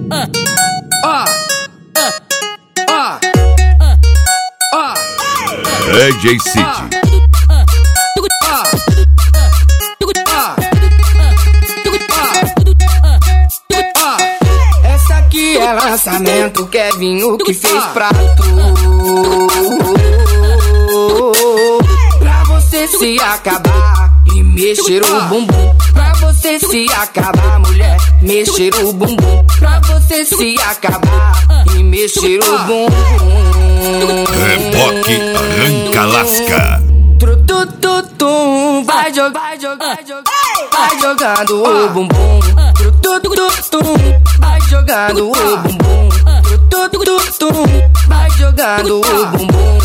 DJ City. Essa aqui é lançamento, Kevinho que fez pra tu. Pra você se acabar e mexer o bumbum. Pra você se acabar, mulher, mexer o bumbum. Pra você se acabar e mexer o bumbum. Reboque arranca lasca. Trutututum, vai jogando o bumbum. Trutututum, vai jogando o bumbum. Trutututum, vai jogando o bumbum.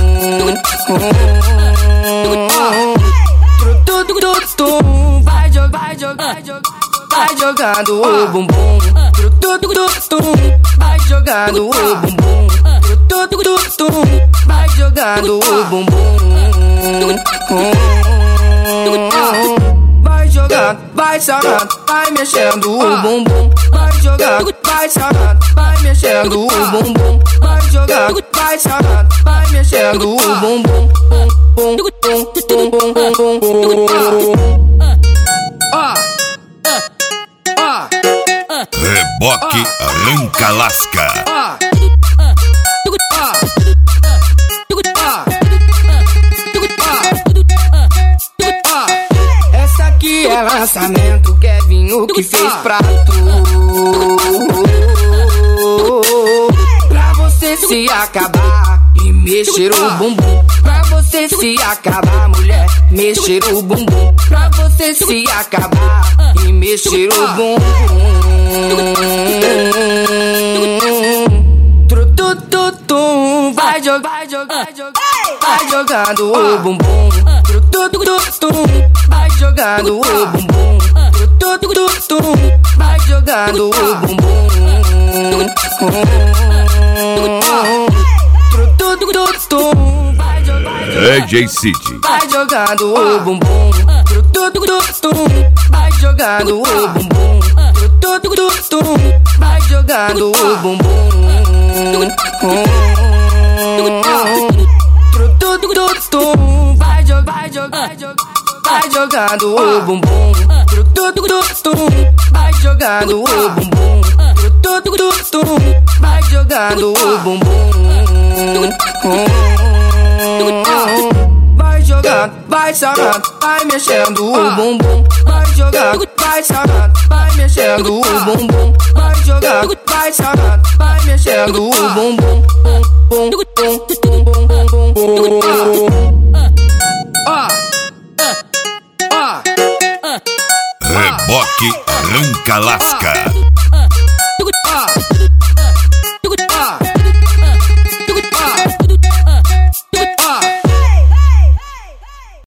Trutututum, vai jogando o bumbum. Trutututum, vai jogando o bumbum. Trutututum, vai jogando o bumbum. Vai jogando, vai sarrando, vai mexendo o bumbum. Vai jogando, vai sarrando, vai mexendo o bumbum. Vai jogando, vai sarrando, vai mexendo o bumbum. Reboque arranca lasca. Essa aqui é lançamento, Kevinho que fez pra tu. Pra você se acabar e mexer o bumbum. Pra você se acabar, mulher, mexer o bumbum. Pra você se acabar e mexer o bumbum. Trutututum, vai jogando o bumbum. Trutututum, vai jogando o bumbum. Trutututum, vai jogando o bumbum. Trutututum, DJ City. vai jogando o bumbum. Trutututum, vai jogando o bumbum. Trutututum, vai jogando o bumbum. Trutututum, vai jogando o bumbum. Trutututum, vai jogando o bumbum. Trutututum, vai jogando o bumbum. Vai jogando, vai sarrando, vai mexendo o bumbum. Vai jogando, vai sarrando, vai mexendo o bumbum. Vai jogando, vai sarrando, vai mexendo o bumbum. Reboque arranca lasca.